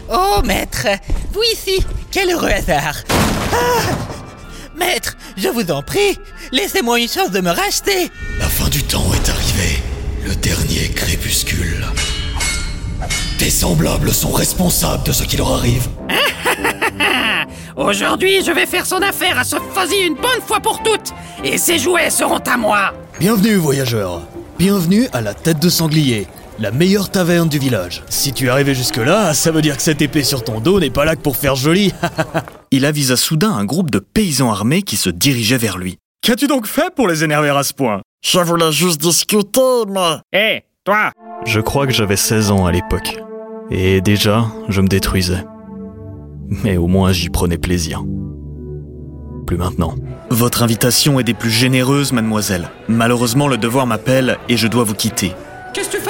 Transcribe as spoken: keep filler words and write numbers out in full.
Oh, maître, vous ici, quel heureux hasard. Ah, maître, je vous en prie, laissez-moi une chance de me racheter. La fin du temps est arrivée, le dernier crépuscule. Tes semblables sont responsables de ce qui leur arrive. Aujourd'hui, je vais faire son affaire à ce fuzzy une bonne fois pour toutes, et ses jouets seront à moi. Bienvenue, voyageurs. Bienvenue à la Tête de Sanglier, la meilleure taverne du village. Si tu es arrivé jusque-là, ça veut dire que cette épée sur ton dos n'est pas là que pour faire joli. Il avisa soudain un groupe de paysans armés qui se dirigeaient vers lui. Qu'as-tu donc fait pour les énerver à ce point ? Je voulais juste discuter, mais... Hé, hey, toi ! Je crois que j'avais seize ans à l'époque. Et déjà, je me détruisais. Mais au moins j'y prenais plaisir. Plus maintenant. Votre invitation est des plus généreuses, mademoiselle. Malheureusement, le devoir m'appelle et je dois vous quitter. Qu'est-ce que tu